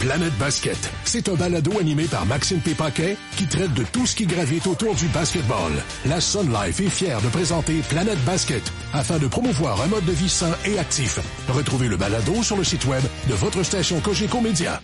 Planète Basket. C'est un balado animé par Maxime P. Paquet qui traite de tout ce qui gravite autour du basketball. La Sun Life est fière de présenter Planète Basket afin de promouvoir un mode de vie sain et actif. Retrouvez le balado sur le site web de votre station Cogeco Média.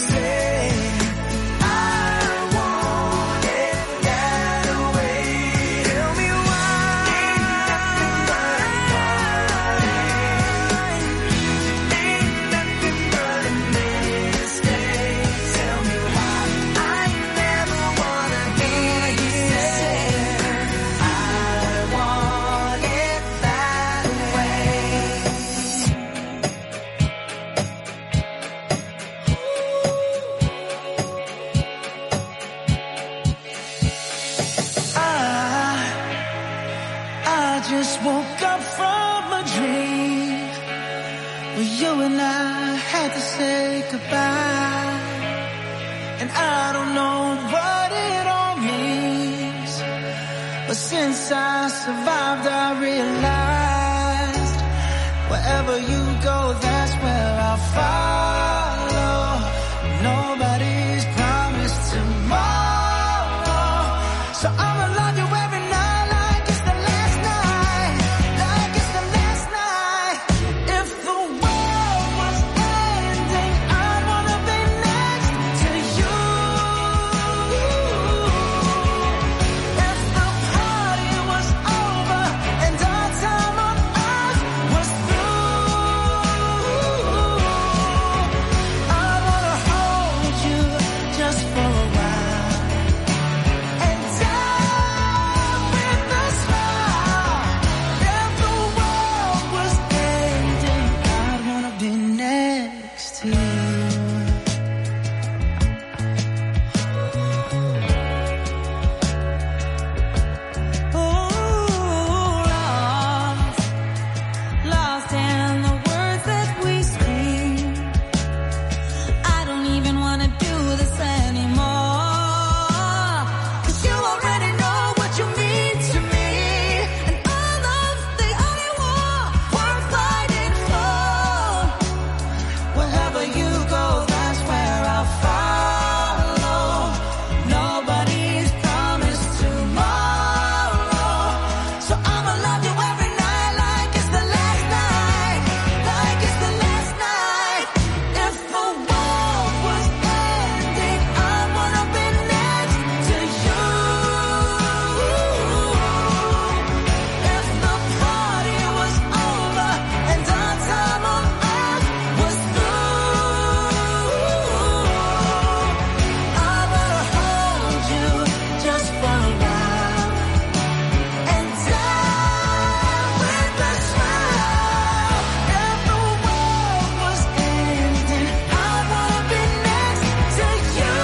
Since I survived, I realized wherever you go, that's where I'll follow. Nobody's promised tomorrow, so I'ma love you every night like it's the last night, like it's the last night. If the world was ending, I'd wanna be next to you. If the party was over and our time on earth was through, I wanna hold you just for a while and die with a smile. If the world was ending, I'd wanna be next to you. Lost in the words that we speak. I don't even wanna do this anymore, 'cause you already know what you mean to me, and all of the only war worth fighting for. Wherever you go, that's where I'll follow. Nobody's promised tomorrow, so I'ma love you every night like it's the last night, like it's the last night. If the world was ending, I wanna be next to you. If the party was over and our time on earth was through, I wanna hold you just for a while and die with a smile. If the world was ending, I wanna be next to you.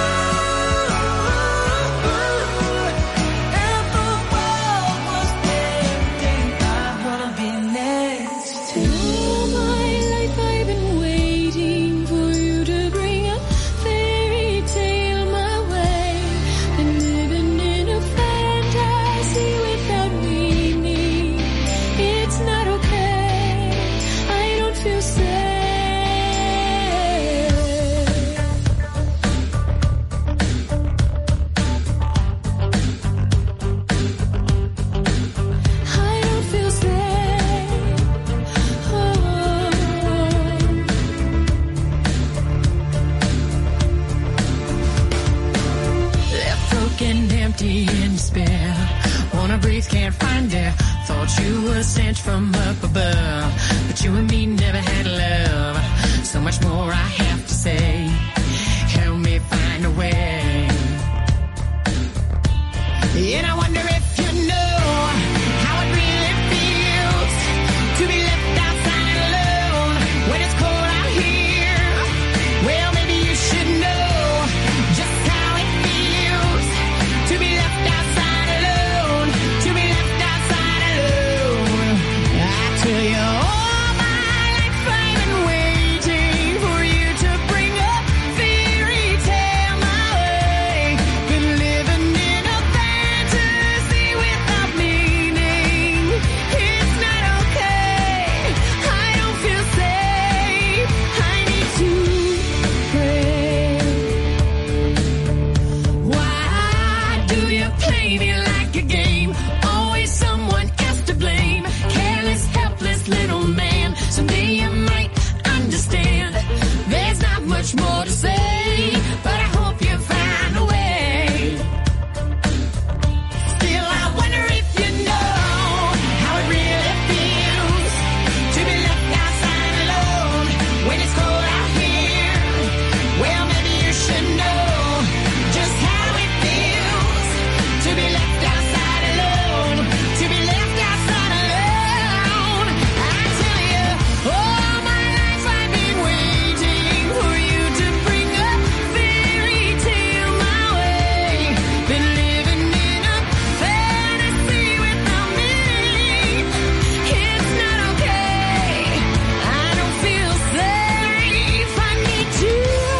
If the world was ending, I wanna be next to you. All my life I've been waiting for you to bring a fairy tale my way. Been living in a fantasy without meaning. It's not okay, I don't feel safe. I don't feel safe. Left broken, empty, in despair. Wanna breathe, can't find air. Thought you were sent from up above, but you and me never had love. So much more I have to say. Help me find a way. And I wonder if you know how it really feels to be left outside alone when it's cold out here. Well, maybe you should know just how it feels to be left outside alone, to be left outside alone. I tell you, all my life I've been waiting for you to bring a much more to say, but I hope you find a way. Still, I wonder if you know how it really feels to be left outside alone when it's cold out here. Well, maybe you should know just how it feels to be left outside alone, to be left outside alone. I tell you, all my life I've been waiting for you to bring a fairy tale my way. Been living in a fantasy without meaning. It's not okay. I don't feel safe. I need to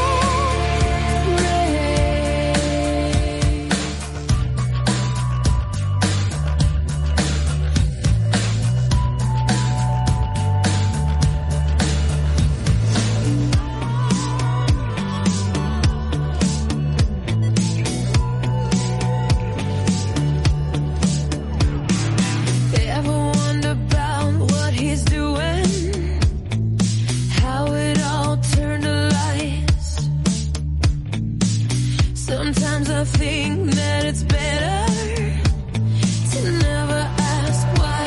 ever wonder about what he's doing? How it all turned to lies. Sometimes I think that it's better to never ask why.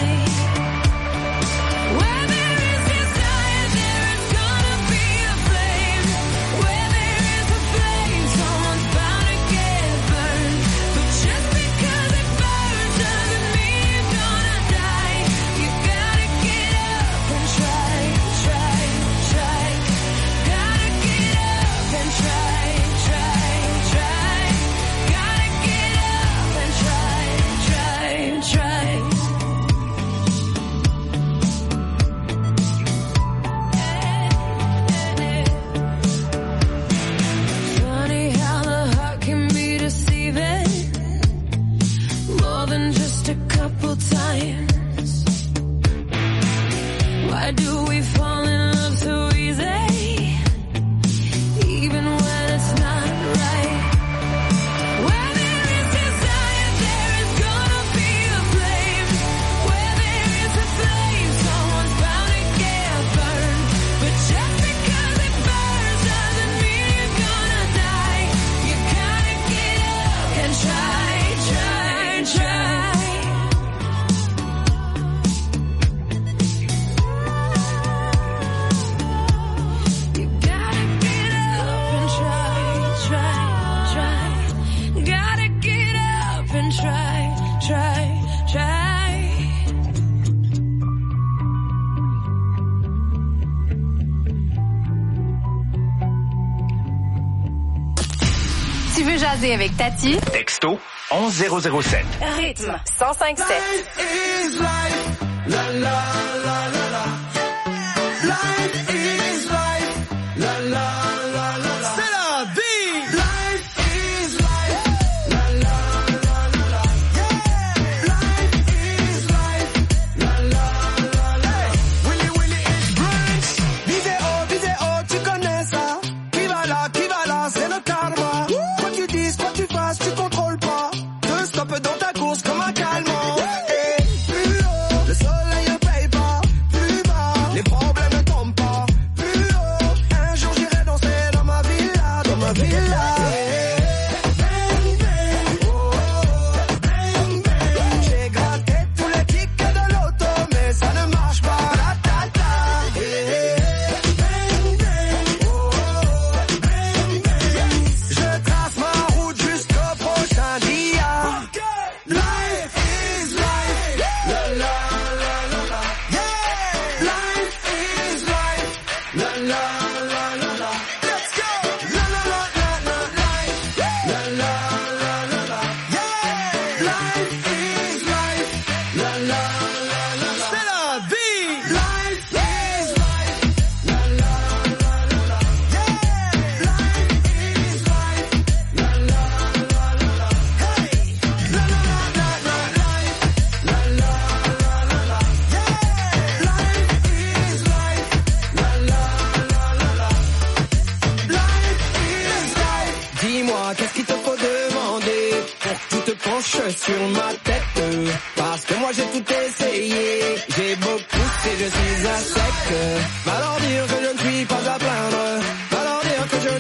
Where there is desire, there is gonna be a flame. Where there is a flame, someone's bound to get burned. But just because it burns doesn't mean you're gonna die. You gotta get up and try, try, try. Gotta get up and try, try, try. Gotta get up and try, try, try. Funny how the heart can be deceiving, more than just a couple times. Why do we fall in love so easy, even when it's not right? Where there is desire, there is gonna be a flame. Where there is a flame, someone's bound to get burned. But just because it burns doesn't mean you're gonna die. You gotta get up and try, try, try. You gotta get up and try, try, try. Gotta get up and try, try, try. Tu veux jaser avec Tati? Texto 11007. Rythme 105.7. is life. La la la la la. Life is life. La la la la la. C'est la vie. Life is life. La la la la la. Yeah. Life is life. La la la la la. Willy Willy is brunch. Vidéo, tu connais ça. Qui va là, c'est le karma. Quoi tu dises, quoi tu fasses, tu contrôles pas. Deux stops dans ta course comme un calmant. Et plus haut, le soleil ne paye pas. Plus bas, les problèmes ne tombent pas. Plus haut, un jour j'irai danser dans ma villa, dans ma villa. Bang, bang, oh, bang, bang. J'ai gratté tous les tickets de l'auto, mais ça ne marche pas. La ta ta. Bang, bang, oh, bang, bang. Je trace ma route jusqu'au prochain dia. Life is life. La la la la la. Yeah. Life is life. La la la la la. Let's go. La la la la la. Life. La la la la la. Yeah. Life is life. La la la la la. C'est la vie. Life is life. La la la la la. Yeah. Life is life. La la la la la. Hey. La la la la la. Life. La la la la la. Yeah. Life is life. La la la la la. Life is life. Dis-moi, qu'est-ce qu'il te faut demander pour que tu te penches sur ma tête? Parce que moi j'ai tout essayé, j'ai beau pousser, je suis à sec. Va leur dire que je ne suis pas à plaindre, va leur dire que je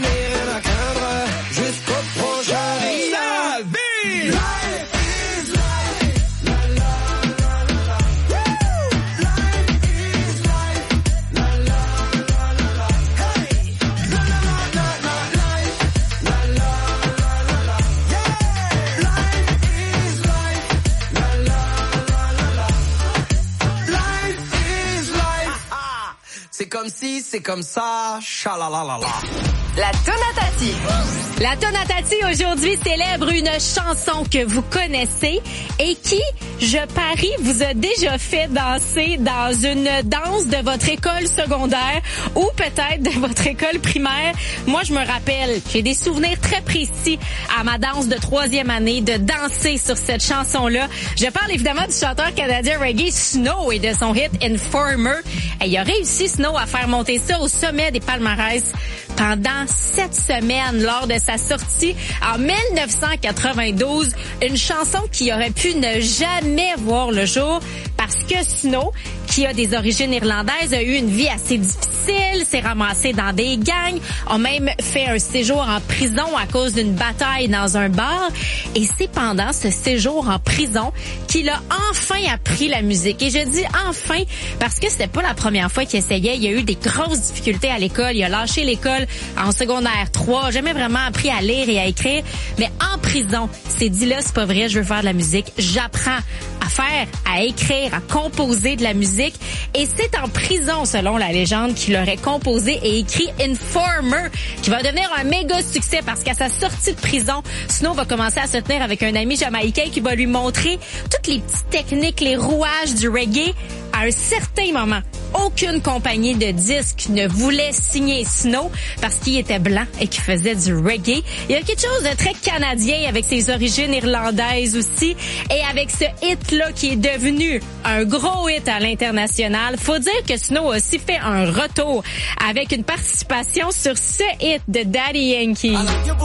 comme si, c'est comme ça, chalalalala. La Tonatati. La Tonatati aujourd'hui célèbre une chanson que vous connaissez et qui, je parie, vous a déjà fait danser dans une danse de votre école secondaire ou peut-être de votre école primaire. Moi, je me rappelle, j'ai des souvenirs très précis à ma danse de 3e année de danser sur cette chanson-là. Je parle évidemment du chanteur canadien reggae Snow et de son hit Informer. Et il a réussi, Snow, à faire monter ça au sommet des palmarès pendant 7 semaines lors de sa sortie en 1992. Une chanson qui aurait pu ne jamais voir le jour parce que Snow, qui a des origines irlandaises, a eu une vie assez difficile, s'est ramassé dans des gangs, a même fait un séjour en prison à cause d'une bataille dans un bar. Et c'est pendant ce séjour en prison qu'il a enfin appris la musique. Et je dis enfin parce que c'était pas la première fois qu'il essayait. Il y a eu des grosses difficultés à l'école. Il a lâché l'école en secondaire 3. Jamais vraiment appris à lire et à écrire. Mais en prison, s'est dit là, c'est pas vrai, je veux faire de la musique. J'apprends à faire, à écrire, à composer de la musique. Et c'est en prison, selon la légende, qu'il aurait composé et écrit Informer, qui va devenir un méga succès parce qu'à sa sortie de prison, Snow va commencer à se tenir avec un ami jamaïcain qui va lui montrer toutes les petites techniques, les rouages du reggae. À un certain moment, aucune compagnie de disques ne voulait signer Snow parce qu'il était blanc et qu'il faisait du reggae. Il y a quelque chose de très canadien avec ses origines irlandaises aussi et avec ce hit-là qui est devenu un gros hit à l'international. Faut dire que Snow a aussi fait un retour avec une participation sur ce hit de Daddy Yankee.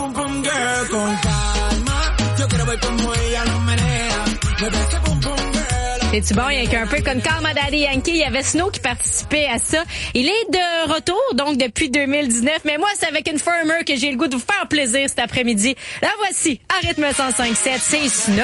C'est-tu bon, il y a un peu comme Calma Daddy Yankee, il y avait Snow qui participait à ça. Il est de retour, donc depuis 2019, mais moi, c'est avec Informer que j'ai le goût de vous faire plaisir cet après-midi. La voici, à rythme 105.7, c'est Snow.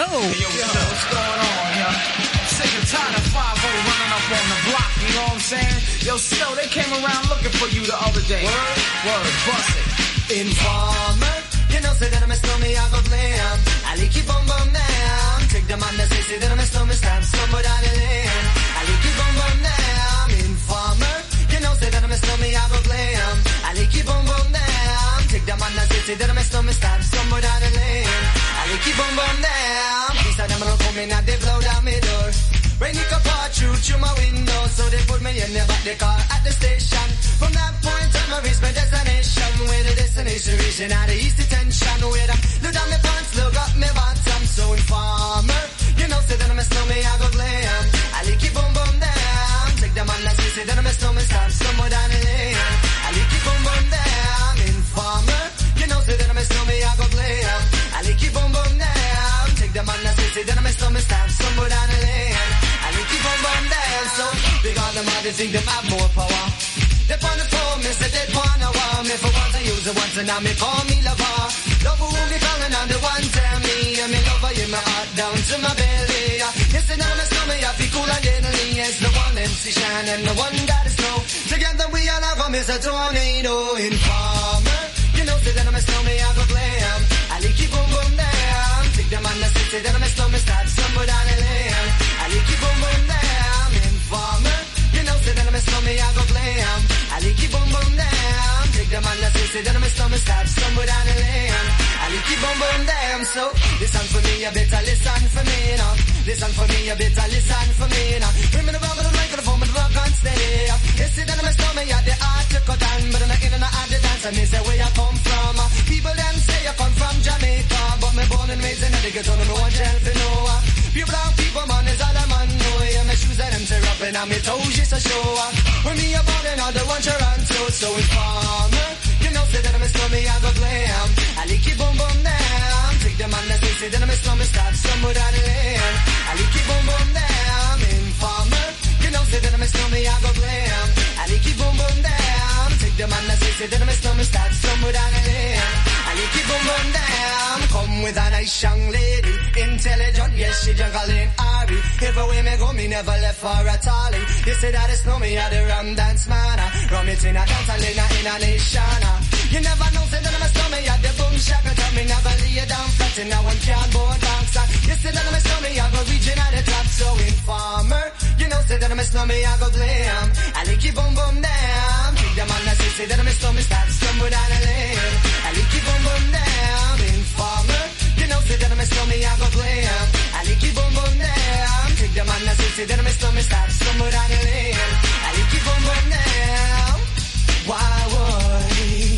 You know, say that I'm a snowman, I go blam. I like keep on bum down. Take the man that say that I'm a snowman, stamp somewhere down the lane. I like keep on bum down. Informer. You know, say that I'm a snowman, I go blam. I like keep on bum down. Take the man that say that I'm a snowman, stamp somewhere down the lane. I like keep on bum down. These are them don't come in and they blow down my door. Rain it could pour through my window, so they put me in the back the car at the station. From that point on, I reached my destination. Where the destination region out of east detention. Where I look down my pants, look up my bottom. So Informer, you know, say that I'm a snowman, I go glam. I like it boom boom down. Take the man that say that I'm a snowman, stop somewhere down the lane. I like it boom boom down. Informer, you know, say that I'm a snowman, I go glam. I like it boom boom down. Take the man that say that I'm a snowman, stop somewhere down the lane. I like it boom boom down. So big on them, they think them have more power. They on the phone, me say they wanna want me for once I use it once and now me call me lover. Love who be calling on the one tell me and me lover in my heart down to my belly. Yes, and I'm a snowman, I feel cool and deadly. It's the one MC Shine and the one that is snow. Together we all have a miss a tornado. Informer, you know say that I'm a snowman, I go glam. I like it boom boom down. Take the man that say that I'm a snowman, start somewhere down the lane. I like it boom boom down. Informer, you know say that I'm a snowman, I go glam. I like it boom boom down. Take the man that say that I'm a snowman, start somewhere down the lane. I like it boom boom down. So listen for me, you better listen for me now. Listen for me, you better listen for me now. Bring me the rubber, the microphone, but the rock on steady. You see that I'm a snowman, you the art to cut down, but I'm not in and out the dance. And they say where you come from. People them say you come from Jamaica, but me born and raised in the ghetto, no one tell for no. Pure brown people, man, is all a man know. Yeah, my shoes and them tear up and my toes just a show. When me about and all the one you run to. So Informer, you know say that I'm a snowman, I go glam. I like it boom boom down. Take the man that say that I'm a snowman, start somewhere down the lane. I like it boom boom down. Informer, you know say that I'm a snowman, I go glam. I like it boom boom down. Take the man that say that I'm a snowman, start somewhere down the lane. I like it boom boom down. Come with a nice young lady, intelligent, yes she jungle in Ari. Everywhere me go, me never left for a tally. You say that it's no me, I the rum dance man. Rum it in a dance and in a nation. You never know, say that I'm a snowman, I the boom shaka. Tell me never lay down flat in a one cardboard box. You say that I'm a snowman, I go reaching at the top. So Informer, you know say that I'm a snowman, I go glam. I like it boom boom down. say that I miss me start to stumble down the lane. I keep on boom down, informer. You know, say that I miss me, I go glam. I keep on boom down. Take the man that say that I miss me start to stumble down the lane. I keep on boom down. Why would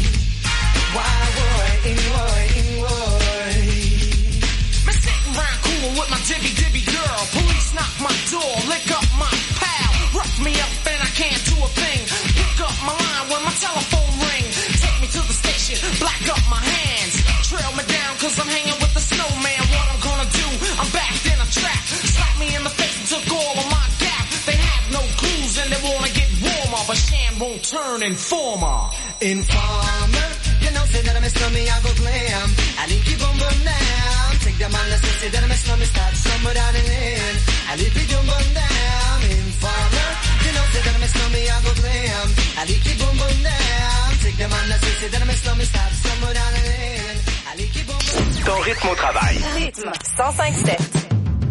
I'm sitting round coolin' with my dibby girl. Police knock my door, lick up my pal. Rough me up and I can't do a thing. Pick up my line when my telephone ring. Take me to the station, black up my hands. Trail me down cause I'm hanging with the snowman. What I'm gonna do, I'm backed in a trap. Slap me in the face and took all of my gap. They have no clues and they wanna get warmer, but Shan won't turn informer. Informer, you know, say that I miss me, I go glam. I keep on burn down. Take the man that say that I miss me, start somewhere down in it. I keep on burn down. Informer, you know, say that I miss me, I go glam. I keep on burn down. Take the man that say that I miss me, start somewhere down in it. I keep on burn down. Ton rythme au travail. Rythme 105.7.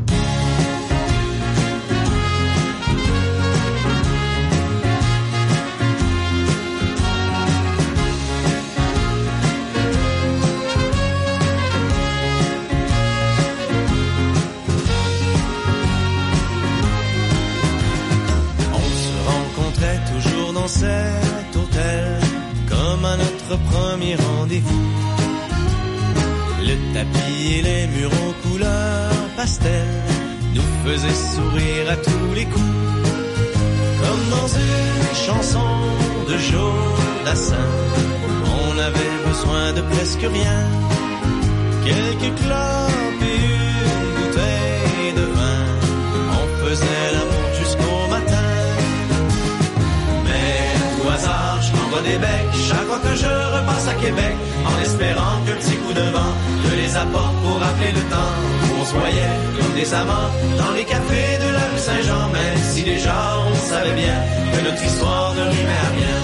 Toujours dans cet hôtel, comme à notre premier rendez-vous. Le tapis et les murs aux couleurs pastel nous faisaient sourire à tous les coups. Comme dans une chanson de Joe Dassin, on avait besoin de presque rien. Quelques clopes et une bouteille de vin. On faisait l'amour jusqu'au matin. Hasard, je m'envoie des becs chaque fois que je repasse à Québec, en espérant qu'un petit coup de vent me les apporte pour rappeler le temps où on se voyait comme des amants dans les cafés de la rue Saint-Jean, même si déjà on savait bien que notre histoire ne rimait à rien.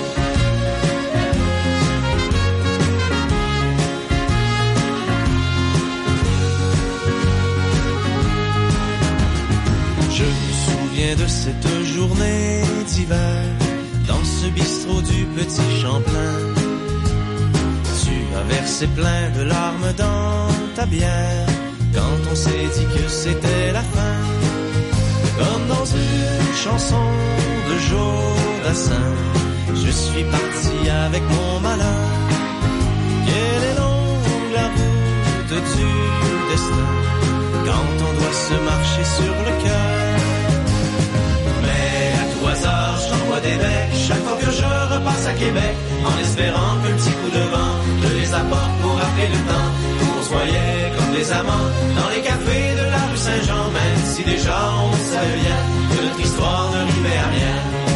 Je me souviens de cette journée d'hiver dans ce bistrot du Petit Champlain. Tu as versé plein de larmes dans ta bière quand on s'est dit que c'était la fin. Comme dans une chanson de Joe Dassin, je suis parti avec mon malheur. Quelle est longue la route du destin quand on doit se marcher sur le cœur. Mais à tout hasard, je t'envoie des becs chaque fois que je repasse à Québec, en espérant qu'un petit coup de vent me les apporte pour rappeler le temps où on se voyait comme des amants dans les cafés de la rue Saint-Jean, même si déjà on savait bien que notre histoire ne rimait à rien.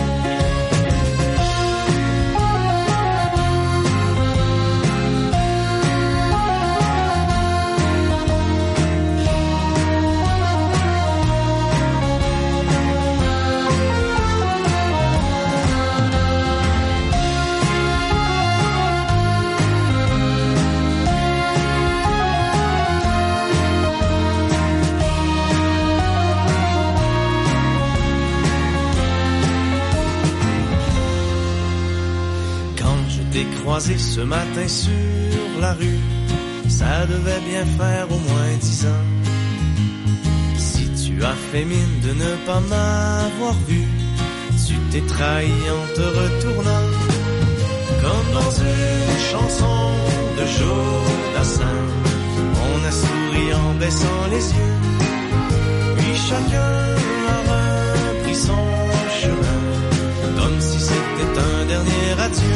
Croisé ce matin sur la rue, ça devait bien faire au moins 10 ans. Si tu as fait mine de ne pas m'avoir vu, tu t'es trahi en te retournant. Comme dans une chanson de Joe Dassin, on a souri en baissant les yeux. Puis chacun a repris son chemin, comme si c'était un dernier adieu.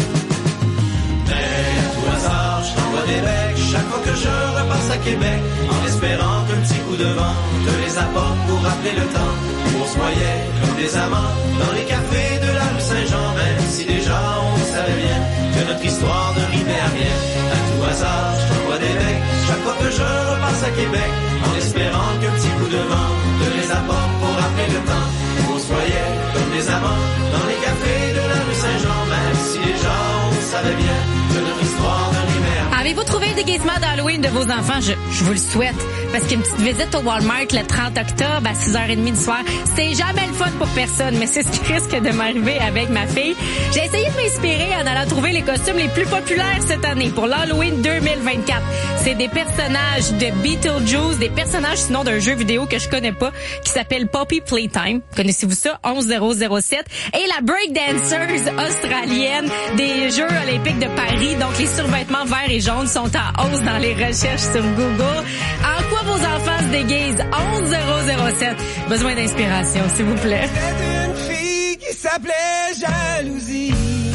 Mais à tout hasard, je t'envoie des becs chaque fois que je repasse à Québec, en espérant qu'un petit coup de vent te les apporte pour rappeler le temps où on se voyait comme des amants dans les cafés de la rue Saint-Jean, même si déjà on savait bien que notre histoire ne rimait à rien. À tout hasard, je t'envoie des becs chaque fois que je repasse à Québec, en espérant qu'un petit coup de vent te les apporte pour rappeler le temps où on se voyait comme des amants dans les cafés de la rue Saint-Jean, même si déjà on savait bien que notre histoire ne rimait à rien. Avez-vous trouvé le déguisement d'Halloween de vos enfants? Je vous le souhaite. parce qu'une petite visite au Walmart le 30 octobre à 6h30 du soir, c'est jamais le fun pour personne, mais c'est ce qui risque de m'arriver avec ma fille. J'ai essayé de m'inspirer en allant trouver les costumes les plus populaires cette année pour l'Halloween 2024. C'est des personnages de Beetlejuice, des personnages sinon d'un jeu vidéo que je connais pas, qui s'appelle Poppy Playtime. Connaissez-vous ça? 11007. Et la breakdancers australienne des Jeux olympiques de Paris. Donc, les survêtements verts et jaunes sont en hausse dans les recherches sur Google. En quoi vos enfants se déguisent? 11007. Besoin d'inspiration, s'il vous plaît. C'était une fille qui s'appelait Jalousie.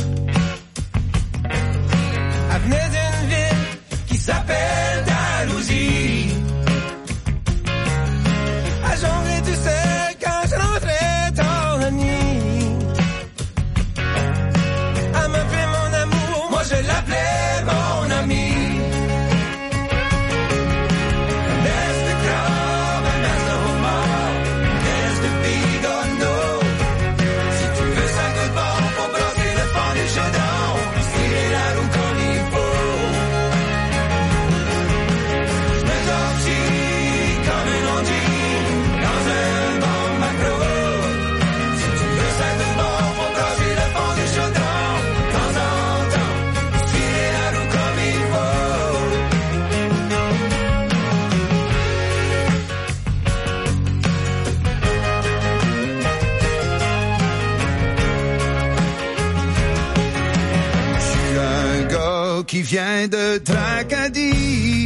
Elle venait d'une ville qui s'appelle Dalhousie. Elle jonglerait tout seul quand je rentrais tard la nuit. Elle m'appelait mon amour, moi je l'appelais mon ami. There's the crowd, and there's the homard, there's the big unknown. Si tu veux ça de bon, faut brasser le fond du chaudron, puis tirer la roue comme il faut. Je me tortille comme un ondine dans un bon macro. Si tu veux ça de bon, faut brasser le fond du chaudron, de temps en temps, puis tirer la roue comme il faut. Je suis un gars qui vient de Tracadie.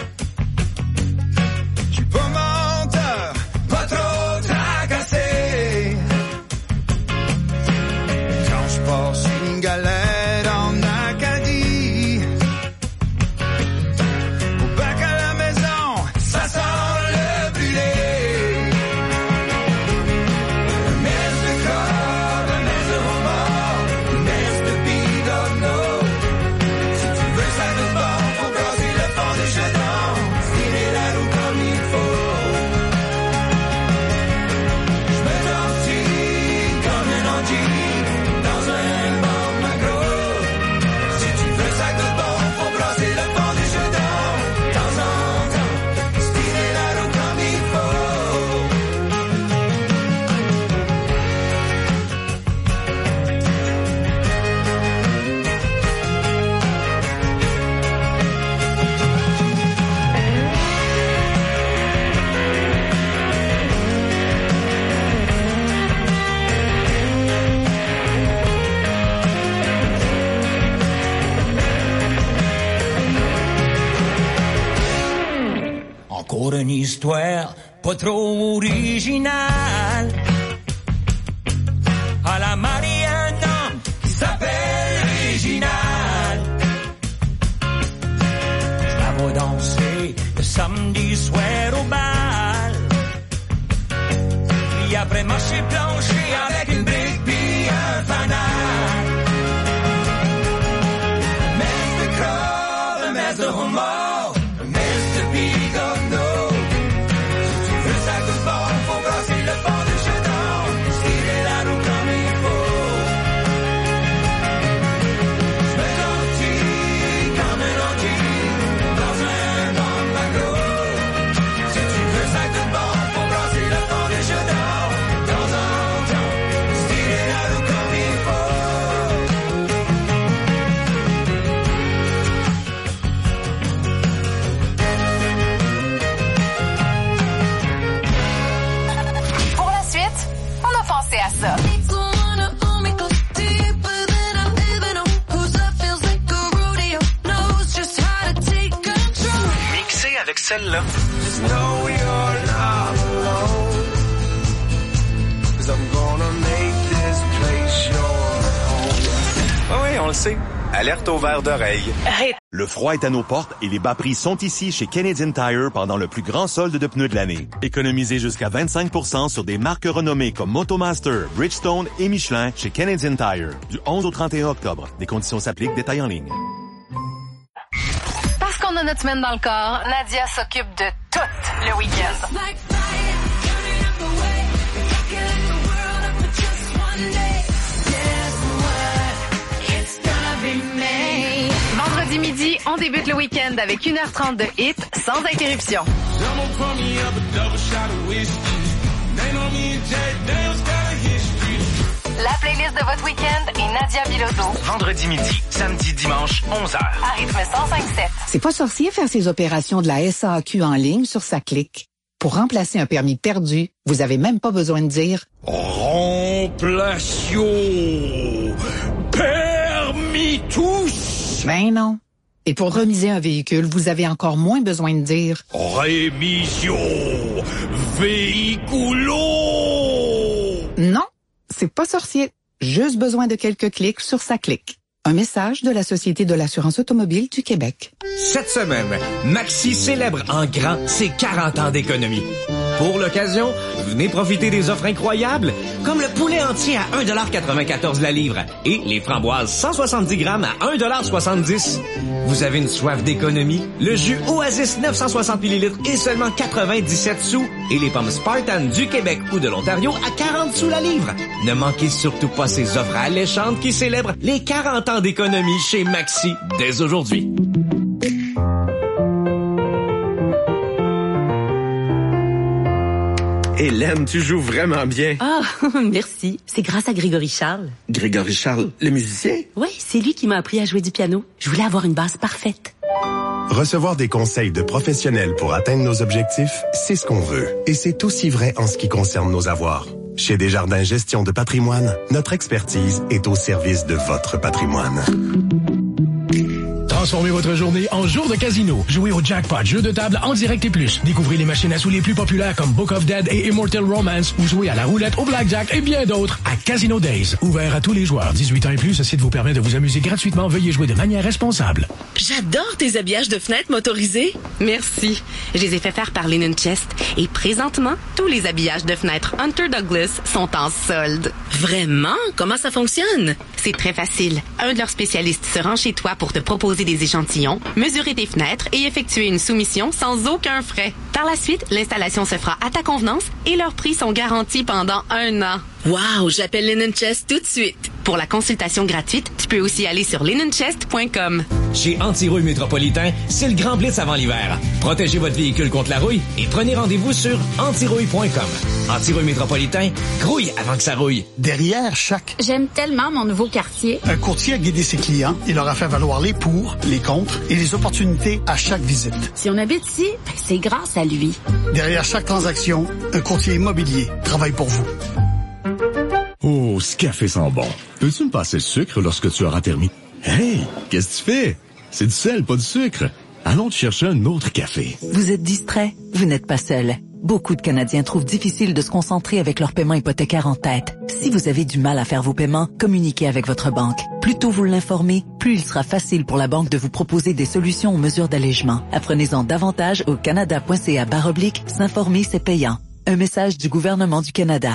Je suis pas menteur, pas trop tracassé. Quand je passe une galère en Acadie, au bac à la maison, ça sent le brûlé. Un mess de corps, un mess de homard, un mess de bidonneau. Si tu veux ça de bon, faut brasser le fond du chaudron, tirer la roue comme il faut. Je me tortille comme un ondine dans un bon macro. Si tu veux ça de bon, faut brasser le fond du chaudron, de temps en temps, tirer la roue comme il faut. Encore une histoire pas trop originale. À la mariée un homme qui s'appelle Réginal. Je la vois danser le samedi soir au bal. Puis après marcher plancher avec une brique puis un fanal. Un mess de crabe, un mess de homard, un mess de bigorneau. Si tu veux ça de bon, faut brasser le fond du chaudron, tirer la roue comme il faut. Je me tortille comme un ondine dans un bon macro. Si tu veux ça de bon, faut brasser le fond du chaudron, de temps en temps, tirer la roue comme il faut. Pour la suite, on a pensé à ça. Mixé avec celle-là. Just know you're not alone, 'cause I'm gonna make this place your home. Oui, on le sait. Alerte au verre d'oreille. Le froid est à nos portes et les bas prix sont ici chez Canadian Tire pendant le plus grand solde de pneus de l'année. Économisez jusqu'à 25% sur des marques renommées comme Motomaster, Bridgestone et Michelin chez Canadian Tire. Du 11 au 31 octobre. Des conditions s'appliquent, détails en ligne. Parce qu'on a notre semaine dans le corps, Nadia s'occupe de tout le week-end. Vendredi midi, on débute le week-end avec 1h30 de hits sans interruption. La playlist de votre week-end est Nadia Bilodeau. Vendredi midi, samedi, dimanche, 11h. À rythme 105.7. C'est pas sorcier faire ses opérations de la SAQ en ligne sur sa clique. Pour remplacer un permis perdu, vous avez même pas besoin de dire « Remplation permis tous ». Ben non. Et pour remiser un véhicule, vous avez encore moins besoin de dire « Rémission véhiculo ». Non, c'est pas sorcier. Juste besoin de quelques clics sur sa clique. Un message de la Société de l'assurance automobile du Québec. Cette semaine, Maxi célèbre en grand ses 40 ans d'économie. Pour l'occasion, venez profiter des offres incroyables, comme le poulet entier à 1,94 la livre et les framboises 170 grammes à 1,70 $. Vous avez une soif d'économie? Le jus Oasis 960 ml est seulement 97 sous et les pommes Spartan du Québec ou de l'Ontario à 40 sous la livre. Ne manquez surtout pas ces offres alléchantes qui célèbrent les 40 ans d'économie chez Maxi dès aujourd'hui. Hélène, tu joues vraiment bien. Ah, merci. C'est grâce à Grégory Charles. Grégory Charles, le musicien? Oui, c'est lui qui m'a appris à jouer du piano. Je voulais avoir une base parfaite. Recevoir des conseils de professionnels pour atteindre nos objectifs, c'est ce qu'on veut. Et c'est aussi vrai en ce qui concerne nos avoirs. Chez Desjardins Gestion de patrimoine, notre expertise est au service de votre patrimoine. Transformez votre journée en jour de casino. Jouez au jackpot, jeu de table en direct et plus. Découvrez les machines à sous les plus populaires comme Book of Dead et Immortal Romance ou jouez à la roulette, au blackjack et bien d'autres à Casino Days. Ouvert à tous les joueurs. 18 ans et plus, ce site vous permet de vous amuser gratuitement. Veuillez jouer de manière responsable. J'adore tes habillages de fenêtres motorisés. Merci. Je les ai fait faire par Linen Chest. Et présentement, tous les habillages de fenêtres Hunter Douglas sont en solde. Vraiment? Comment ça fonctionne? C'est très facile. Un de leurs spécialistes se rend chez toi pour te proposer des échantillons, mesurer tes fenêtres et effectuer une soumission sans aucun frais. Par la suite, l'installation se fera à ta convenance et leurs prix sont garantis pendant 1 an. Wow, j'appelle Linen Chest tout de suite. Pour la consultation gratuite, tu peux aussi aller sur linenchest.com. Chez Antirouille Métropolitain, c'est le grand blitz avant l'hiver. Protégez votre véhicule contre la rouille et prenez rendez-vous sur antirouille.com. Antirouille Métropolitain, grouille avant que ça rouille. Derrière chaque... J'aime tellement mon nouveau quartier. Un courtier a guidé ses clients et leur a fait valoir les pour, les contre et les opportunités à chaque visite. Si on habite ici, c'est grâce à lui. Derrière chaque transaction, un courtier immobilier travaille pour vous. Oh, ce café sent bon. Peux-tu me passer le sucre lorsque tu auras terminé? Hey, qu'est-ce que tu fais? C'est du sel, pas du sucre. Allons te chercher un autre café. Vous êtes distrait? Vous n'êtes pas seul. Beaucoup de Canadiens trouvent difficile de se concentrer avec leurs paiements hypothécaires en tête. Si vous avez du mal à faire vos paiements, communiquez avec votre banque. Plus tôt vous l'informez, plus il sera facile pour la banque de vous proposer des solutions aux mesures d'allègement. Apprenez-en davantage au canada.ca/s'informer, c'est payant. Un message du gouvernement du Canada.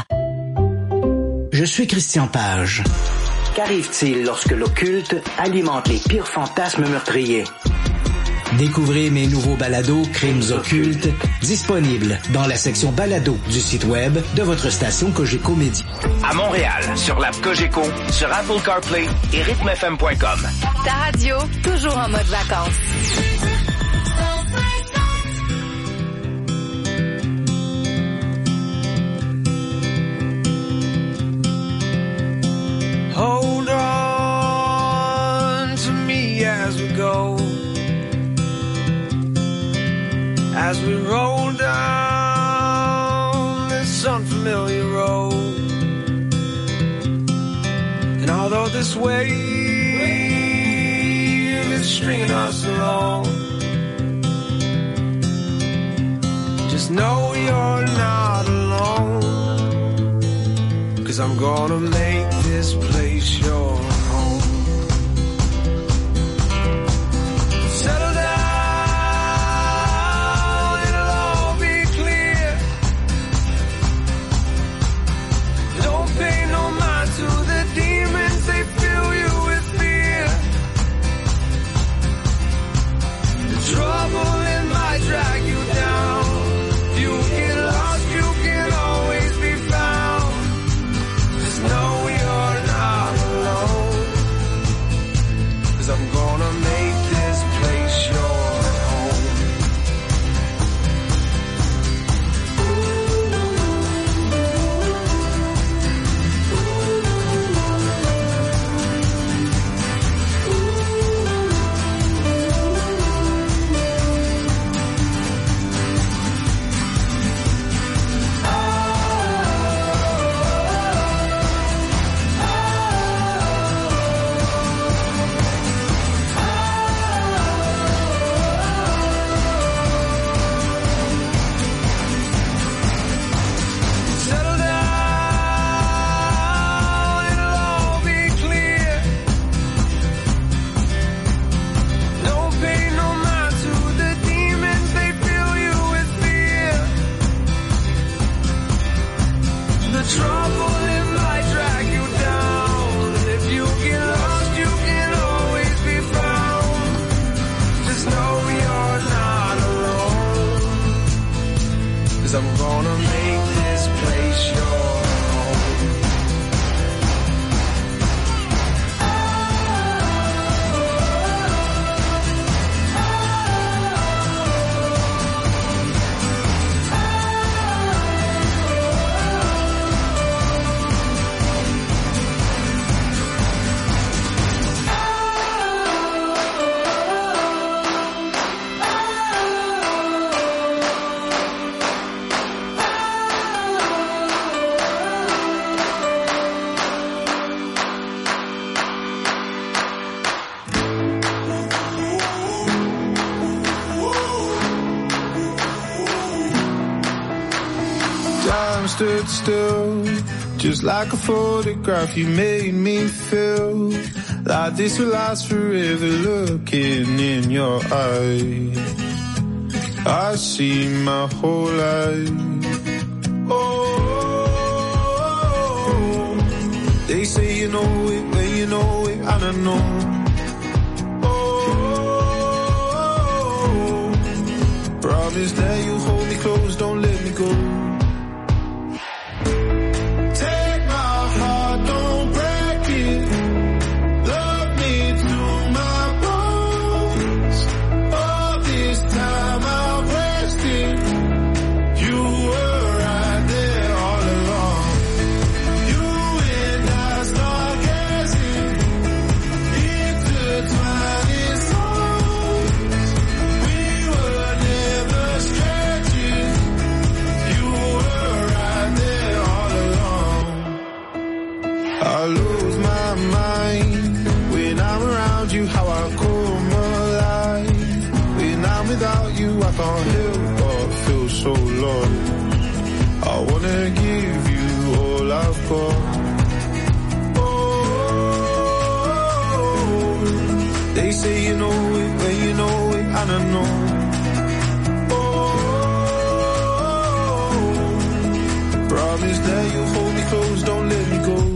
Je suis Christian Page. Qu'arrive-t-il lorsque l'occulte alimente les pires fantasmes meurtriers? Découvrez mes nouveaux balados Crimes occultes, disponibles dans la section balado du site web de votre station Cogeco Média. À Montréal, sur l'app Cogeco, sur Apple CarPlay et rythmefm.com. Ta radio, toujours en mode vacances. Hold on to me as we go, as we roll down this unfamiliar road. And although this wave is stringing us along, just know you're not alone, 'cause I'm gonna make this place your home. Settle down, it'll all be clear. Don't pay no mind to the demons, they fill you with fear. The trouble it might drag you down. If you get lost, you can always be found. Just know you're not alone. I'm gonna make this place your home. Stood still, just like a photograph. You made me feel like this will last forever. Looking in your eyes, I see my whole life. Oh, they say you know it, but you know it, I don't know. Oh, promise that you hold me close, don't let me go. Can't help but feel so lost. I wanna give you all I've got. Oh, they say you know it, but you know it, and I know. Oh, promise that you'll hold me close, don't let me go.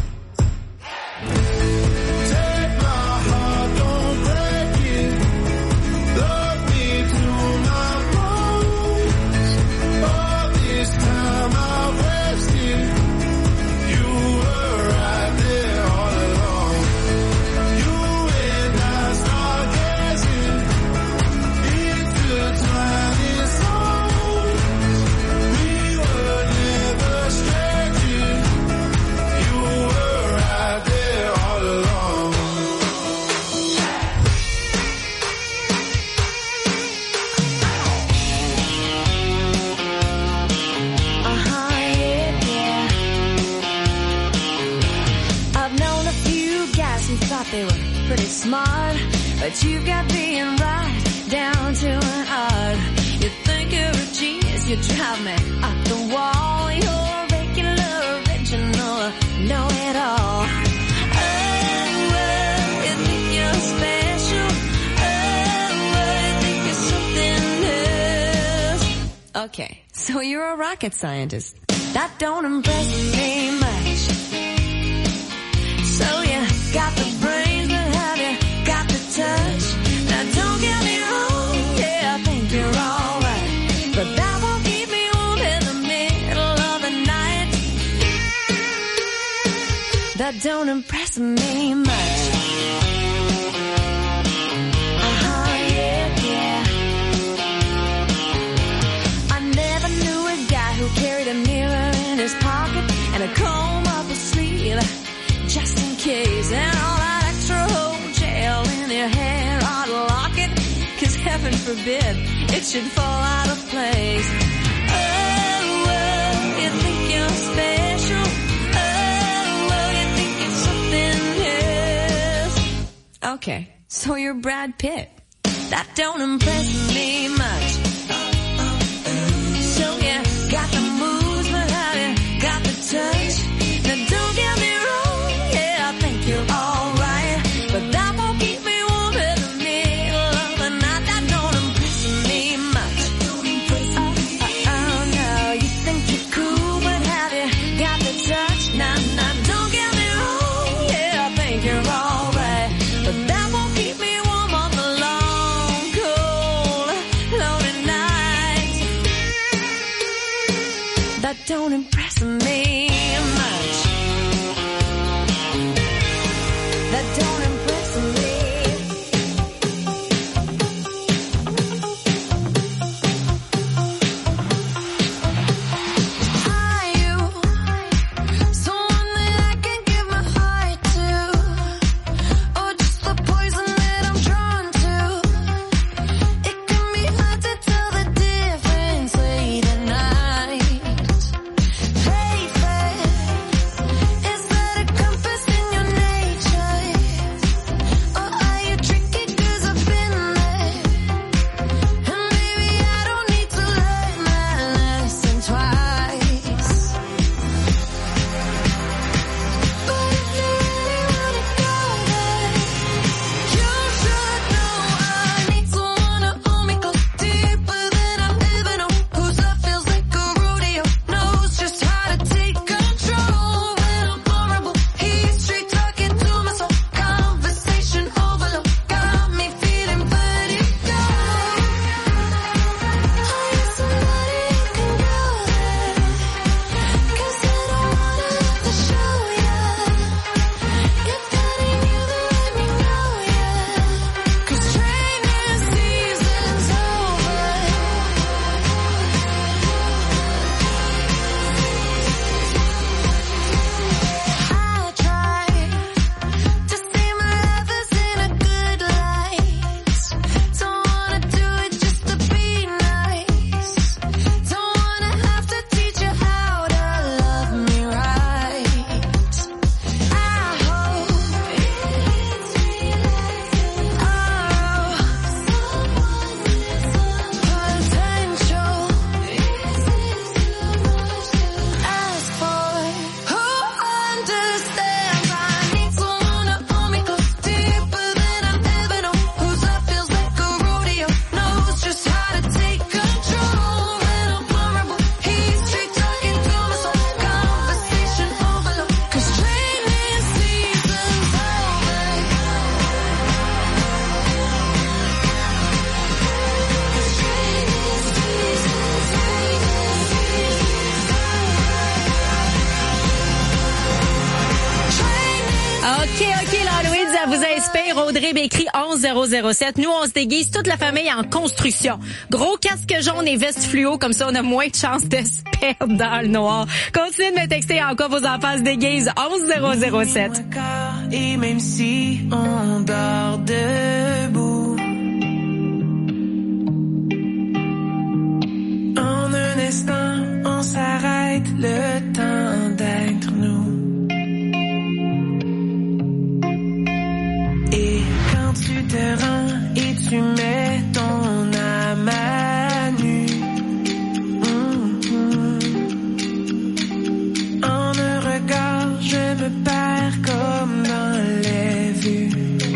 They were pretty smart, but you've got being right down to an art. You think you're a genius, you drive me up the wall. You're a regular, original, know-it-all. Oh, you think you're special. Oh, you think you're something else. Okay, so you're a rocket scientist. That don't impress me much. So you got the brains, but have you got the touch? Now don't get me wrong, yeah, I think you're alright, but that won't keep me warm in the middle of the night. That don't impress me much. Yeah. I never knew a guy who carried a mirror in his pocket and a comb up his sleeve, just in case, and all that extra whole gel in your hair ought to lock it, 'cause heaven forbid it should fall out of place. Oh, you think you're special. Oh, you think it's something else. Okay, so you're Brad Pitt. That don't impress me much. So yeah, got the moves, but have you got the touch? Now don't get me wrong, yeah, I think you're alright, but that won't keep me warm in the middle of the night. That don't impress me much. Oh no, you think you're cool, but have you got the touch? Nah, don't get me wrong, yeah, I think you're alright, but that won't keep me warm on the long, cold, lonely that don't impress me much. That don't impress me. Are you someone that I can give my heart to, or just the poison that I'm drawn to? It can be hard to tell the difference late at night. Faith, is that a compass in your nature? Or are you tricky 'cause I've been there? And maybe I don't need to learn my lesson twice. But if you really wanna go there, you should know I need someone to hold me close, deeper than I've ever known. Whose love feels like a rodeo, knows just how to take control when I'm vulnerable. History talking to my soul, conversation overload, got me feeling vertigo. I need somebody who can go there, 'cause I don't wanna have to show ya. If that ain't you, then let me know ya. 'Cause training season's over. I try to see my lovers in a good light. Don't wanna do it just to be nice. Don't wanna have to teach you how to love me right. I hope it's realizing our potential. Ask for who understands. I need someone to hold me close, deeper than I've ever known. Whose love feels like a rodeo, knows just how to take control when I'm vulnerable. History talking to my soul, conversation overload. 'Cause training season's over. OK, l'Halloween, ça vous inspire. Audrey m'écrit 11007. Nous, on se déguise toute la famille en construction. Gros casque jaune et veste fluo, comme ça, on a moins de chances de se perdre dans le noir. Continuez de me texter en quoi vos enfants se déguisent. 11007. Et même si on dort debout, en un instant, on s'arrête, le temps d'être nous. Et quand tu te rends et tu mets ton âme à nu, en un regard, je me perds comme dans les vues.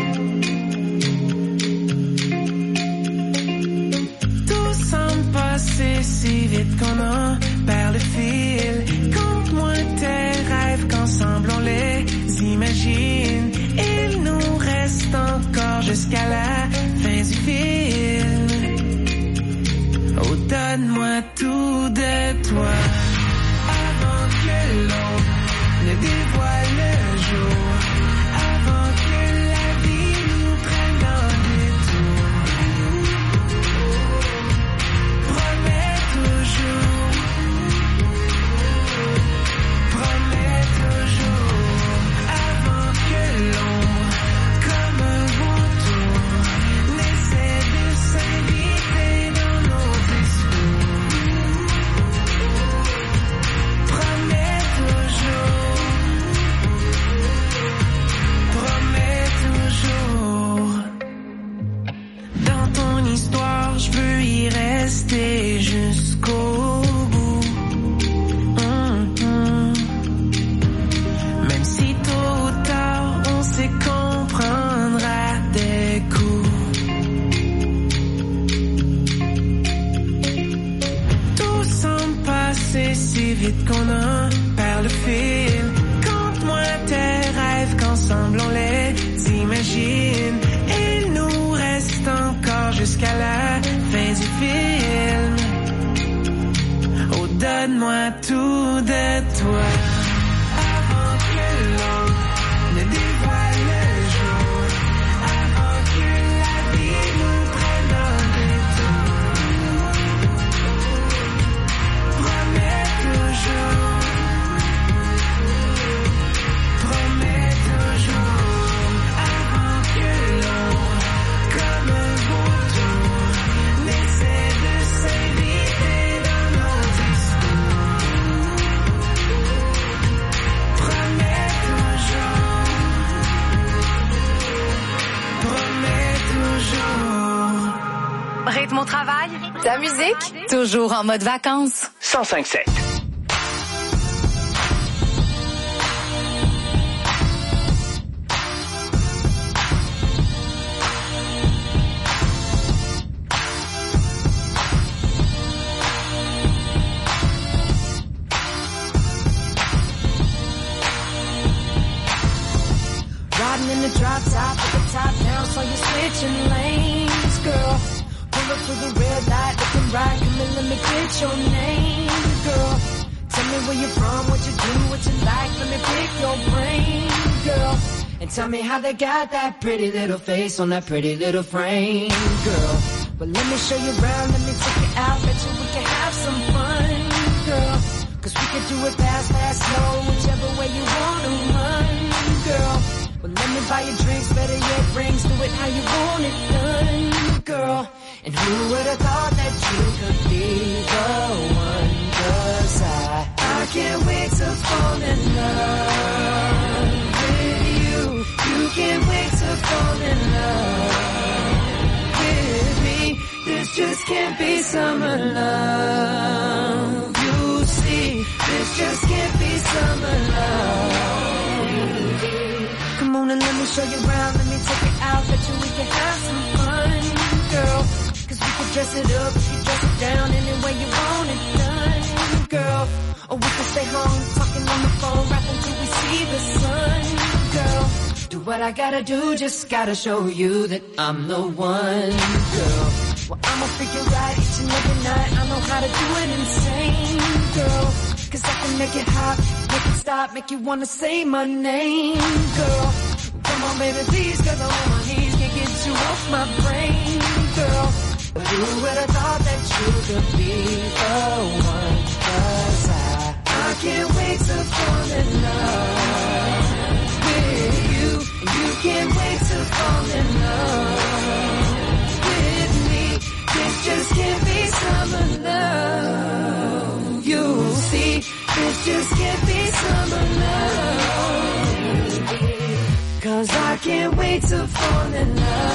Tout semble passer si vite qu'on en perd le fil. Compte-moi tes rêves qu'ensemble on les imagine. Il nous reste encore jusqu'à la fin du film. Oh, donne-moi tout de toi avant que l'ombre ne dévoile le jour, avant que la vie nous prenne dans des tours. Promets toujours avant que l'ombre, comme un vautour, n'essaie de s'inviter dans nos discours. Promets toujours. Dans ton histoire, je veux y rester jusqu'au bout. Même si tôt ou tard, on sait comprendre à des coups. Tout semble passer si vite qu'on en perd le fil. Compte-moi tes rêves qu'ensemble on les imagine. Il nous reste encore jusqu'à la fin du film. Au-delà donne-moi tout de toi. Avant que l'on ne dévoile le jour, avant que la vie nous prenne un détour. Promets toujours, avant que l'on, comme un vautour, n'essaie de s'inviter dans nos discours. Promets toujours. Rythme au travail, ta musique, toujours en mode vacances. 105.7. Riding in the drop top with the top down, so you're switching lanes, girl. Pull up through the red light, looking right, come in, let me get your name, girl. Tell me where you're from, what you do, what you like, let me pick your brain, girl. And tell me how they got that pretty little face on that pretty little frame, girl. But let me show you around, let me take you out, bet you we can have some fun, girl. Cause we could do it fast, fast, slow, whichever way you wanna run, girl. Well, let me buy you drinks, better yet rings, do it how you want it done, girl. And who would have thought that you could be the one? 'Cause I can't wait to fall in love with you. You can't wait to fall in love with me. This just can't be summer love. You see, this just can't be summer love. Come on and let me show you around, let me take it out, bet you we can have some fun, girl. Cause we can dress it up, we can dress it down, any way you want it done, girl. Or we can stay home, talking on the phone, rapping till we see the sun, girl. Do what I gotta do, just gotta show you that I'm the one, girl. Well, I'ma freak you right each and every night, I know how to do it insane, girl. Cause I can make it hot, make it stop, make you wanna say my name, girl. Come on baby, please, cause I'm on my knees, can't get you off my brain, girl. But who would have thought that you could be the one? 'Cause I can't wait to fall in love with you. You can't wait to fall in love with me. This just can't be summer love. You'll see, this just can't be summer love. 'Cause I can't wait to fall in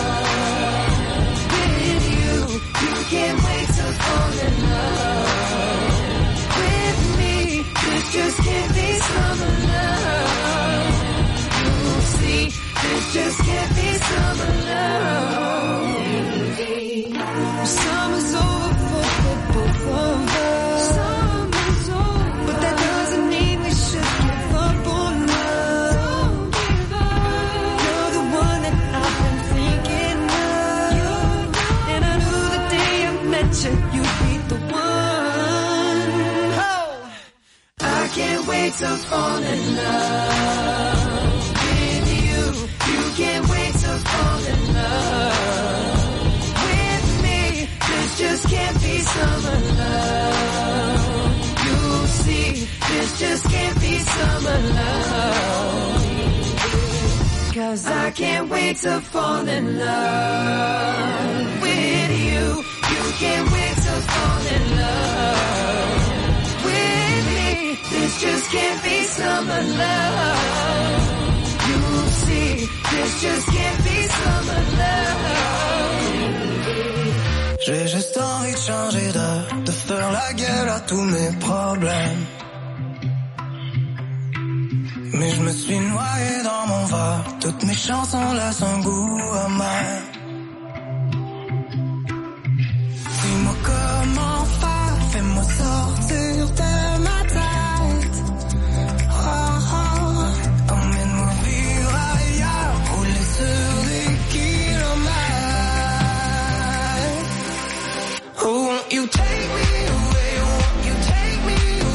love with you. You can't wait to fall in love with me. This just can't be summer love. You'll see, this just can't be summer love. Summer's over for both of us. Summer's over, but that doesn't mean we should give up on love. Don't give up. You're the one that I've been thinking of. And I knew the day I met you, you'd be the one. Oh, I can't wait to fall in love with you. You can't wait to fall in love with me. This just can't be summer love. You'll see, this just can't be summer love. 'Cause I can't wait to fall in love with you. You can't wait to fall in love with me. This just can't be summer love. You'll see, this just can't be summer love. J'ai juste envie de changer de faire la gueule à tous mes problèmes. Mais je me suis noyé dans mon verre, toutes mes chansons laissent un goût amer. Dis-moi comment faire, fais-moi sortir de ma tête. Oh, oh, emmène-moi vivre ailleurs, rouler sur des kilomètres. Oh, won't you take me away, won't you take me away?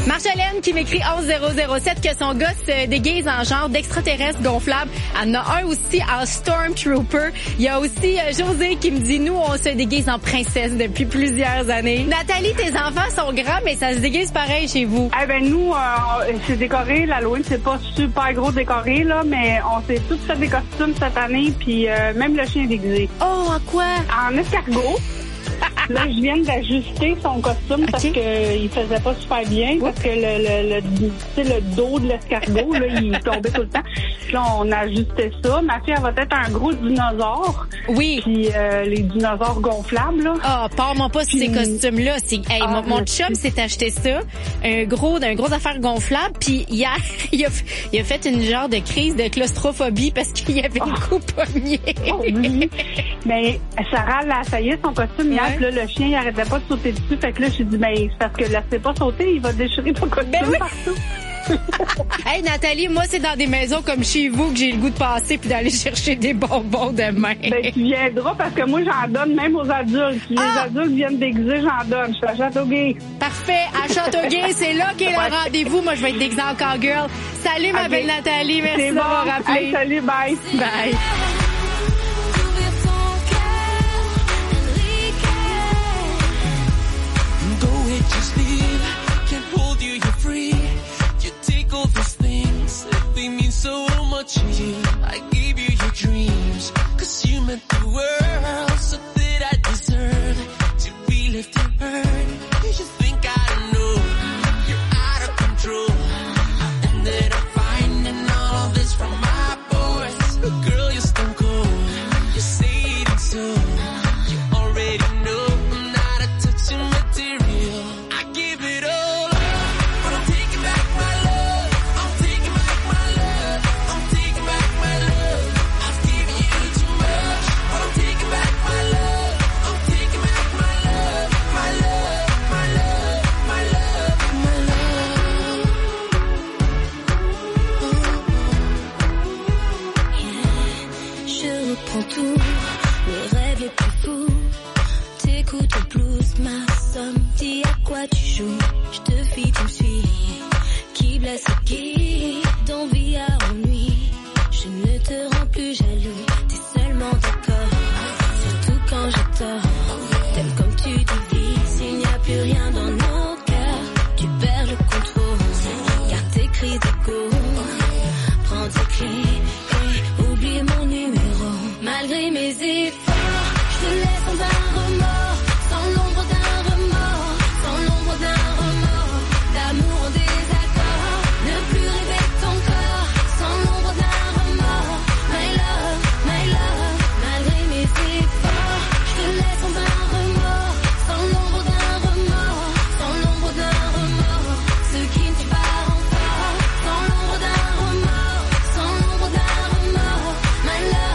Marjolaine qui m'écrit 11007 que son gars se déguise en genre d'extraterrestre gonflable. Elle en a un aussi en Stormtrooper. Il y a aussi José qui me dit, nous, on se déguise en princesse depuis plusieurs années. Nathalie, tes enfants sont grands, mais ça se déguise pareil chez vous. Eh ben nous, c'est décoré. L'Halloween, c'est pas super gros décoré, là, mais on s'est tous fait des costumes cette année, puis même le chien est déguisé. Oh, en quoi? En escargot. Là, je viens d'ajuster son costume parce que il faisait pas super bien, parce que le dos de l'escargot, là, il tombait tout le temps. Puis là, on a ajusté ça. Ma fille, elle va être un gros dinosaure. Oui. Puis les dinosaures gonflables, là. Ah, parle-moi pas sur ces costumes-là. Mon chum s'est acheté ça, un gros affaire gonflable, puis hier, il a fait une genre de crise de claustrophobie parce qu'il y avait une coupe poignée. Oui. Mais Sarah l'a essayé son costume hier, puis là, le chien, il arrêtait pas de sauter dessus. Fait que là, j'ai dit, c'est parce que laissez pas sauter, il va déchirer ton costume partout. Hey Nathalie, moi c'est dans des maisons comme chez vous que j'ai le goût de passer puis d'aller chercher des bonbons demain. Ben tu viendras parce que moi j'en donne même aux adultes. Si les adultes viennent déguiser, j'en donne. Je suis à Châteauguay. Parfait, à Châteauguay, c'est là qu'est le rendez-vous. Moi je vais être déguisée en cowgirl. Salut ma belle Nathalie, merci d'avoir rappelé. Hey, salut, bye. Bye. Just leave, can't hold you, you're free. You take all those things, they mean so much to you. I gave you your dreams, 'cause you meant the world. So did I deserve to relive your hurt? You think I don't know, you're out of control. I ended up finding all of this from my boys. Girl, you're stone cold, you say it so. You already know I'm not a touching material. Tout, les rêves les plus fous. T'écoutes le blues, ma somme. Dis à quoi tu joues. Je te fie, tu me suis. Qui blesse qui, d'envie à ennui. Je ne te rends plus jaloux. T'es seulement d'accord, surtout quand j'ai tort. T'aimes comme tu divises. Il n'y a plus rien dans nos cœurs. Tu perds le contrôle, car tes cris d'écho. Prends tes clés et oublie mon numéro. Malgré mes efforts, je te laisse sans un remords, sans l'ombre d'un remords, sans l'ombre d'un remords, d'amour en désaccord, ne plus rêver de ton corps, sans l'ombre d'un remords, my love, malgré mes efforts, je te laisse sans un remords, sans l'ombre d'un remords, sans l'ombre d'un remords, ce qui ne fait pas encore, sans l'ombre d'un remords, sans l'ombre d'un remords, my love.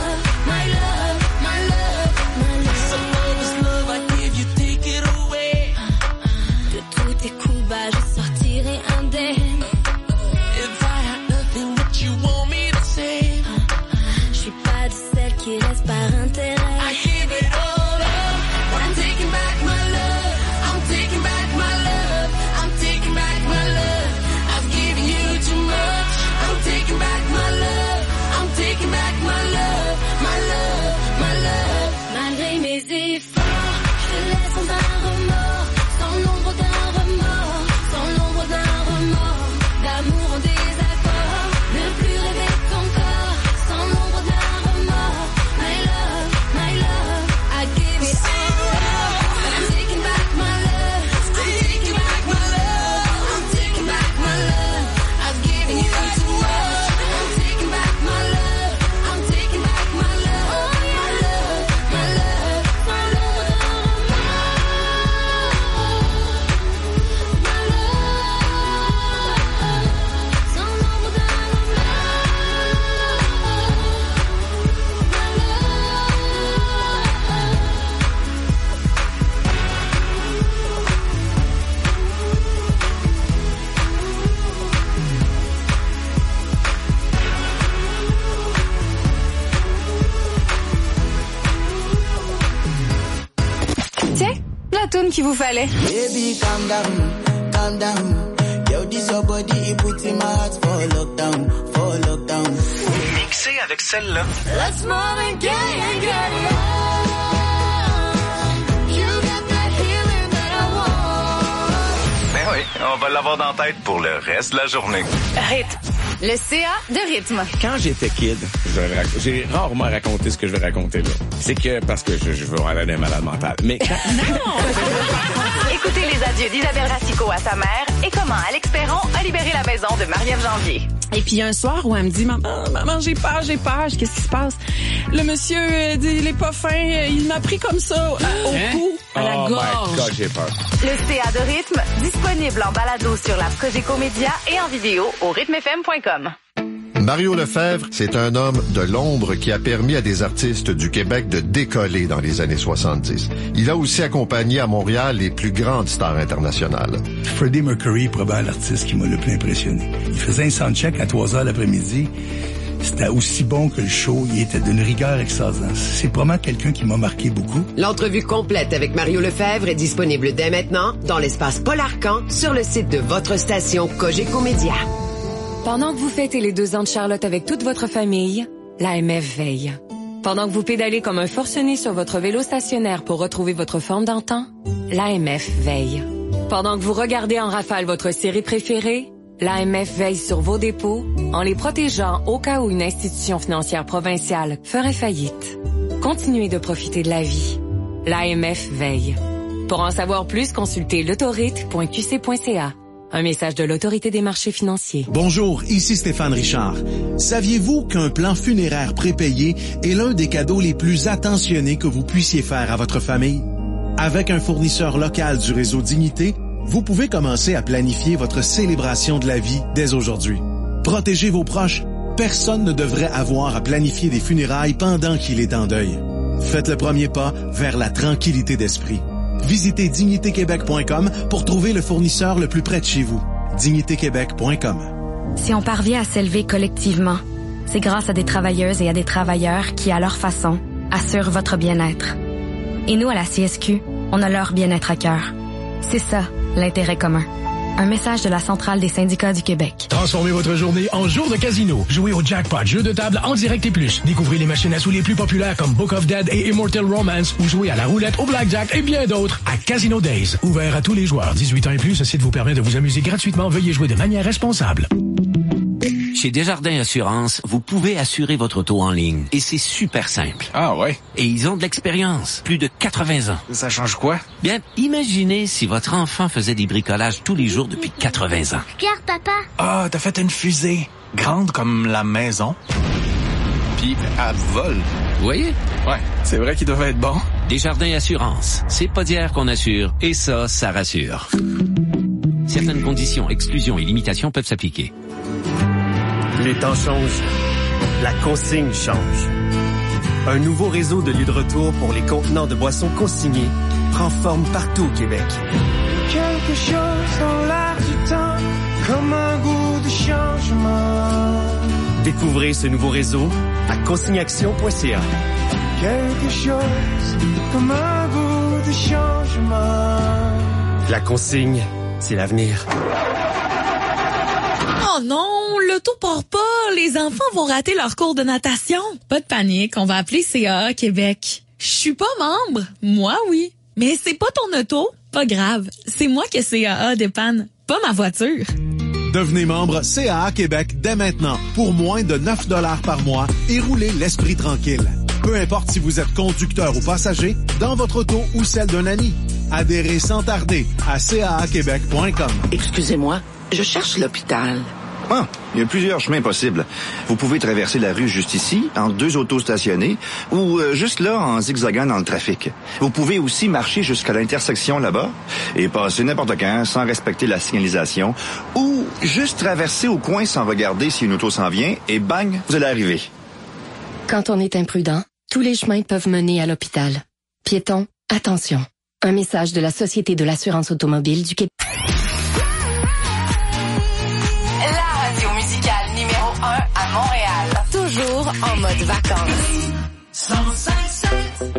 Je sortirai indemne. If I had nothing, would you want me to say? Je suis pas de celle qui reste par intérêt. I give it all up, but I'm taking back my love. I'm taking back my love. I'm taking back my love. I've given you too much. I'm taking back my love. I'm taking back my love. My love, my love. Malgré mes efforts, je te laisse sans un remords, sans l'ombre d'un remords, sans l'ombre d'un remords, d'amour en désaccord, ne plus rêver de ton corps, sans l'ombre d'un remords, my love, I give it all up, I'm taking back my love, I'm taking back my love, I'm taking back my love, I've given you too much, I'm taking back my love, I'm taking back my love, my love, my love, sans l'ombre d'un Tiens, la toune qu'il vous fallait. Baby, calm down, calm down. Yo, this your body, it puts in my heart for lockdown, for lockdown. Mixé avec celle-là. Let's more than get it on. You got that healing that I want. Ben oui, on va l'avoir dans la tête pour le reste de la journée. Rythme. Le CA de rythme. Quand j'étais kid, j'ai rarement raconté ce que je vais raconter là. C'est que parce que je veux en aller malade mental. Mais Écoutez les adieux d'Isabelle Racicot à sa mère et comment Alex Perron a libéré la maison de Marie-Ève Janvier. Et puis un soir où elle me dit maman j'ai peur, qu'est-ce qui se passe? Le monsieur dit il est pas fin, il m'a pris comme ça au cou, à la gorge. Oh my God, j'ai peur. Le CA de rythme, disponible en balado sur l'app Cogeco Média et en vidéo au rythmefm.com. Mario Lefebvre, c'est un homme de l'ombre qui a permis à des artistes du Québec de décoller dans les années 70. Il a aussi accompagné à Montréal les plus grandes stars internationales. Freddie Mercury est probablement l'artiste qui m'a le plus impressionné. Il faisait un soundcheck à 3h l'après-midi. C'était aussi bon que le show. Il était d'une rigueur extraordinaire. C'est probablement quelqu'un qui m'a marqué beaucoup. L'entrevue complète avec Mario Lefebvre est disponible dès maintenant dans l'espace Paul Arcan sur le site de votre station Cogeco Média. Pendant que vous fêtez les 2 ans de Charlotte avec toute votre famille, l'AMF veille. Pendant que vous pédalez comme un forcené sur votre vélo stationnaire pour retrouver votre forme d'antan, l'AMF veille. Pendant que vous regardez en rafale votre série préférée, l'AMF veille sur vos dépôts en les protégeant au cas où une institution financière provinciale ferait faillite. Continuez de profiter de la vie. L'AMF veille. Pour en savoir plus, consultez l'autorite.qc.ca. Un message de l'Autorité des marchés financiers. Bonjour, ici Stéphane Richard. Saviez-vous qu'un plan funéraire prépayé est l'un des cadeaux les plus attentionnés que vous puissiez faire à votre famille? Avec un fournisseur local du réseau Dignité, vous pouvez commencer à planifier votre célébration de la vie dès aujourd'hui. Protégez vos proches. Personne ne devrait avoir à planifier des funérailles pendant qu'il est en deuil. Faites le premier pas vers la tranquillité d'esprit. Visitez dignitéquebec.com pour trouver le fournisseur le plus près de chez vous. dignitéquebec.com. Si on parvient à s'élever collectivement, c'est grâce à des travailleuses et à des travailleurs qui, à leur façon, assurent votre bien-être. Et nous, à la CSQ, on a leur bien-être à cœur. C'est ça, l'intérêt commun. Un message de la Centrale des syndicats du Québec. Transformez votre journée en jour de casino. Jouez au jackpot, jeu de table en direct et plus. Découvrez les machines à sous les plus populaires comme Book of Dead et Immortal Romance ou jouez à la roulette, au blackjack et bien d'autres à Casino Days. Ouvert à tous les joueurs. 18 ans et plus, ce site vous permet de vous amuser gratuitement. Veuillez jouer de manière responsable. Chez Desjardins Assurance, vous pouvez assurer votre auto en ligne. Et c'est super simple. Ah ouais? Et ils ont de l'expérience. Plus de 80 ans. Ça change quoi? Bien, imaginez si votre enfant faisait des bricolages tous les jours depuis 80 ans. Regarde, papa. Ah, t'as fait une fusée. Grande comme la maison. Puis, elle vole. Vous voyez? Ouais, c'est vrai qu'il devait être bon. Desjardins Assurance. C'est pas d'hier qu'on assure. Et ça rassure. Certaines conditions, exclusions et limitations peuvent s'appliquer. Les temps changent. La consigne change. Un nouveau réseau de lieux de retour pour les contenants de boissons consignés prend forme partout au Québec. Quelque chose dans l'air du temps, comme un goût de changement. Découvrez ce nouveau réseau à consigneaction.ca. Quelque chose comme un goût de changement. La consigne, c'est l'avenir. Oh non, l'auto part pas. Les enfants vont rater leur cours de natation. Pas de panique, on va appeler CAA Québec. Je suis pas membre. Moi, oui. Mais c'est pas ton auto. Pas grave. C'est moi que CAA dépanne, pas ma voiture. Devenez membre CAA Québec dès maintenant pour moins de 9$ par mois et roulez l'esprit tranquille. Peu importe si vous êtes conducteur ou passager, dans votre auto ou celle d'un ami. Adhérez sans tarder à caaquebec.com. Excusez-moi, je cherche l'hôpital. Ah, il y a plusieurs chemins possibles. Vous pouvez traverser la rue juste ici, entre 2 autos stationnées, ou juste là, en zigzagant dans le trafic. Vous pouvez aussi marcher jusqu'à l'intersection là-bas et passer n'importe quand sans respecter la signalisation, ou juste traverser au coin sans regarder si une auto s'en vient, et bang, vous allez arriver. Quand on est imprudent, tous les chemins peuvent mener à l'hôpital. Piétons, attention. Un message de la Société de l'assurance automobile du Québec. À Montréal. Toujours en mode vacances. 105.7.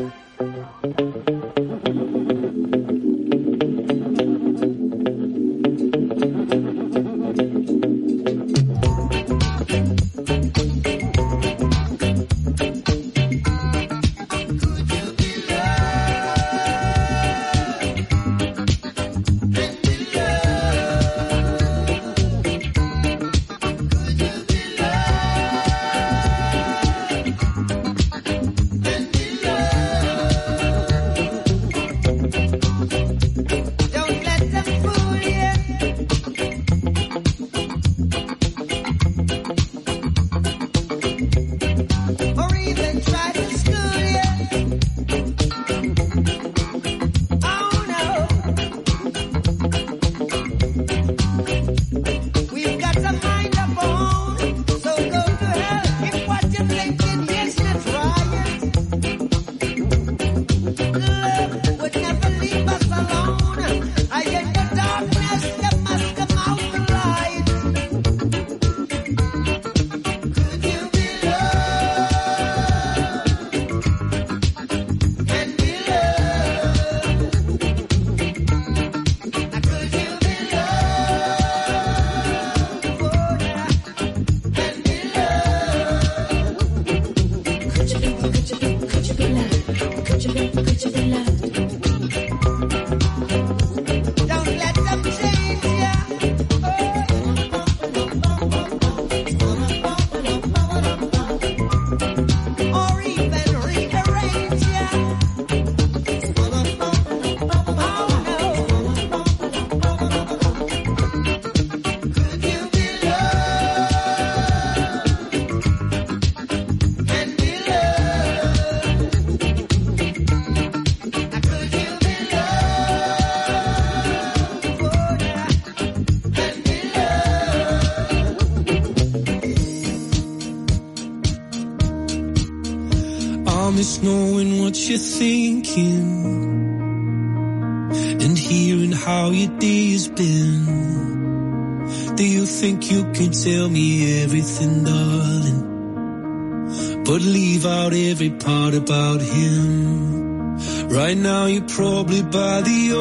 just knowing what you're thinking and hearing how your day has been. Do you think you can tell me everything, darling, but leave out every part about him? Right now you're probably by the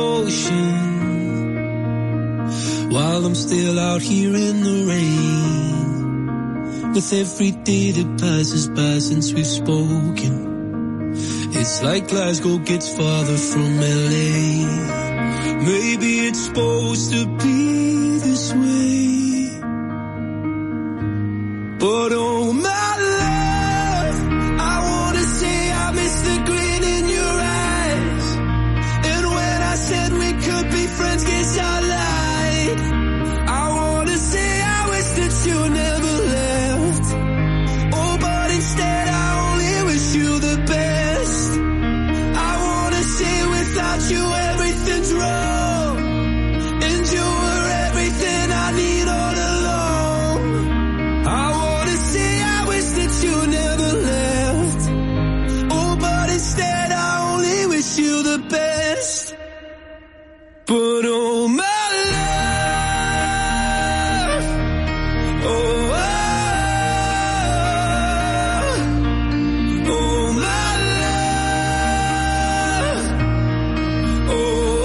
ocean, while I'm still out here in the rain. With every day that passes by since we've spoken, it's like Glasgow gets farther from LA. Maybe it's supposed to be this way, but oh my love, I wanna say I miss the grin in your eyes. And when I said we could be friends, guess I lied. I wanna say I wish that you never left. Oh, but instead I only wish you the best. I wanna say without you everything's wrong, and you were everything I need all along. I wanna say I wish that you never left. Oh, but instead I only wish you the best. But oh my love, oh, oh my love, oh,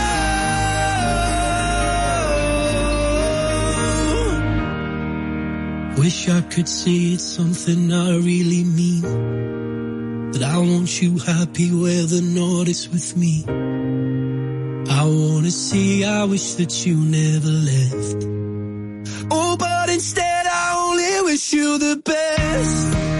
wish I could say it's something I really mean, that I want you happy where the north is with me. I wanna say I wish that you never left. Oh, but instead I only wish you the best.